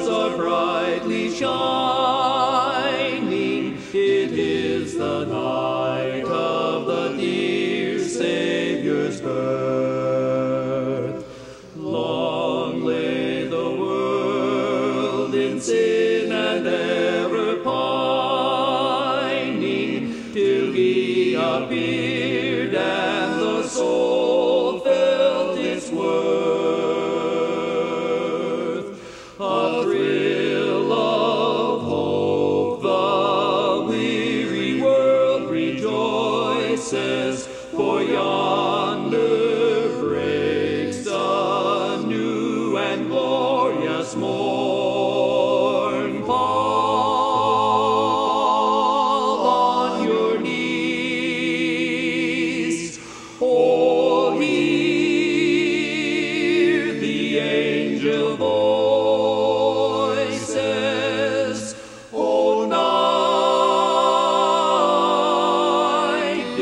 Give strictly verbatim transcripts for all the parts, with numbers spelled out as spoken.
are brightly shining. It is the night of the dear Saviour's birth. Long lay the world in sin and error pining, till he appeared and the soul felt its worth. A thrill of hope, the weary world rejoices, for yonder breaks a new and glorious morn. Fall on your knees, oh, hear the angel voices, O night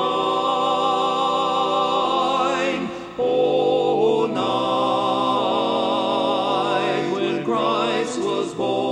divine, O night when Christ was born.